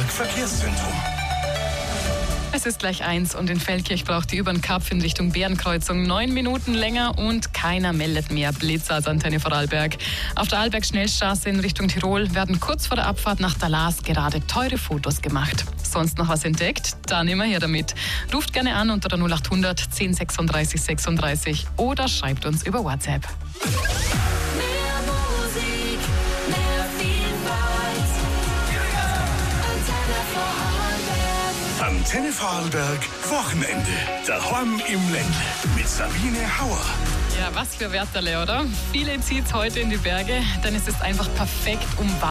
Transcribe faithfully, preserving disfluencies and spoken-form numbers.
Verkehrszentrum. Es ist gleich eins und in Feldkirch braucht die U-Bahn-Kapf in Richtung Bärenkreuzung neun Minuten länger und keiner meldet mehr Blitzer als Antenne Vorarlberg. Auf der Arlberg-Schnellstraße in Richtung Tirol werden kurz vor der Abfahrt nach Dalas gerade teure Fotos gemacht. Sonst noch was entdeckt? Dann immer her damit. Ruft gerne an unter der null acht hundert zehn sechsunddreißig sechsunddreißig oder schreibt uns über WhatsApp. Antenne Vorarlberg, Wochenende. Daheim im Ländle mit Sabine Hauer. Ja, was für Wetterle, oder? Viele zieht's heute in die Berge, denn es ist einfach perfekt, um